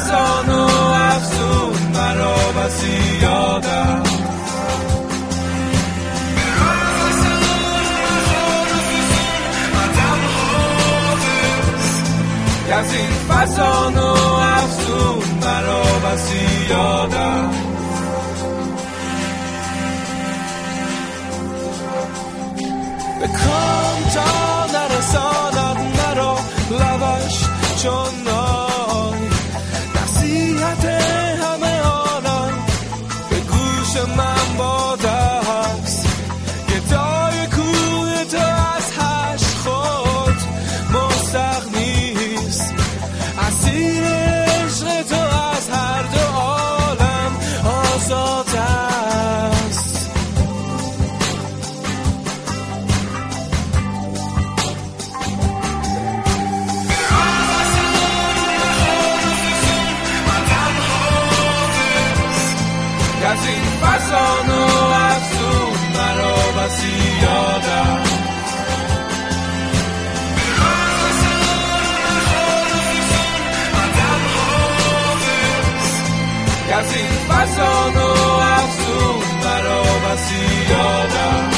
فسان و افسون مرا بسی یادم از این فسان و افسون مرا بسی یادم بکام تا نرساند مرا لبش چون نای نصیحت همه آنان به گوش من باده است گدای کوه تو از هشت خود مستغنیست اسیر عشق تو از هر دو عالم آزاد است از این فسان و افسون مرا بسی یادم از این فسان و افسون مرا بسی یادم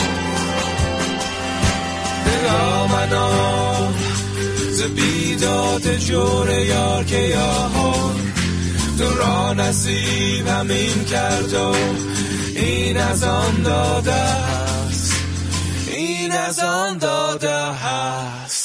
دلا منان ز بیداد جور یار که یاهان تو را نصیب همین کرد و این از آن داده است این از آن داده است